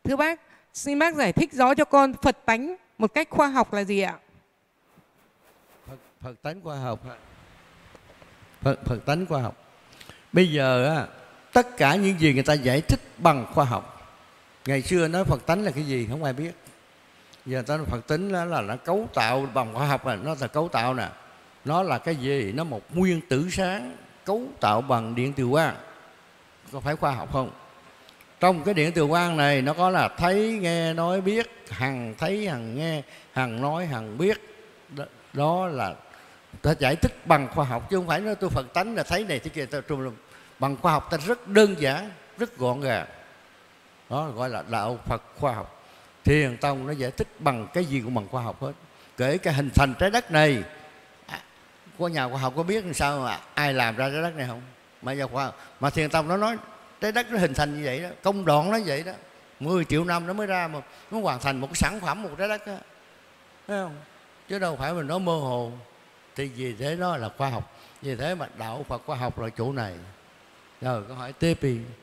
Thưa bác, xin bác giải thích rõ cho con Phật tánh một cách khoa học là gì ạ? Phật tánh khoa học. Phật tánh khoa học. Bây giờ á, tất cả những gì người ta giải thích bằng khoa học. Ngày xưa nói Phật tánh là cái gì không ai biết. Giờ ta nói Phật tánh là nó cấu tạo bằng khoa học, là nó là cấu tạo nè. Nó là cái gì? Nó một nguyên tử sáng cấu tạo bằng điện từ quang. Có phải khoa học không? Trong cái điện từ quang này nó có là thấy, nghe, nói, biết. Hằng thấy, hằng nghe, hằng nói, hằng biết. Đó là ta giải thích bằng khoa học, chứ không phải nói tôi Phật tánh là thấy này thế kia. Bằng khoa học ta rất đơn giản, rất gọn gàng. Đó gọi là đạo Phật khoa học. Thiền tông nó giải thích bằng cái gì cũng bằng khoa học hết. Kể cả hình thành trái đất này, có nhà khoa học có biết làm sao mà ai làm ra trái đất này không? Mà thiền tông nó nói trái đất nó hình thành như vậy đó, công đoạn nó vậy đó, 10 triệu năm nó mới ra mà nó hoàn thành một cái sản phẩm, một trái đất đó. Thấy không? Chứ đâu phải mình nói mơ hồ. Thì vì thế nó là khoa học. Vì thế mà đạo Phật khoa học là chỗ này. Rồi câu hỏi tiếp đi.